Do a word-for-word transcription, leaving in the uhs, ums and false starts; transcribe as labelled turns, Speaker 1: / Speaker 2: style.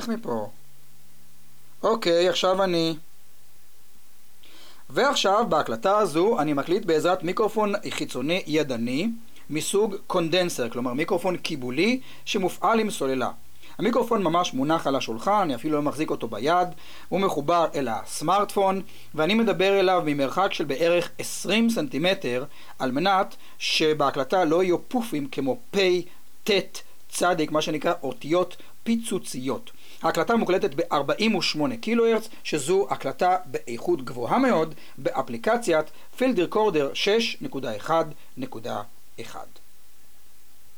Speaker 1: מפה. אוקיי, עכשיו אני. ועכשיו בהקלטה הזו אני מקליט בעזרת מיקרופון חיצוני ידני מסוג קונדנסר, כלומר מיקרופון קיבולי שמופעל עם סוללה. המיקרופון ממש מונח על השולחן, אני אפילו לא מחזיק אותו ביד, הוא מחובר אל הסמארטפון ואני מדבר אליו ממרחק של בערך עשרים סנטימטר על מנת שבהקלטה לא יהיו פופים כמו פי, תת, צדיק, מה שנקרא אותיות פיצוציות. ההקלטה מוקלטת ב-ארבעים ושמונה קילו הרץ, שזו הקלטה באיכות גבוהה מאוד באפליקציית פילד ריקורדר שש נקודה אחת נקודה אחת.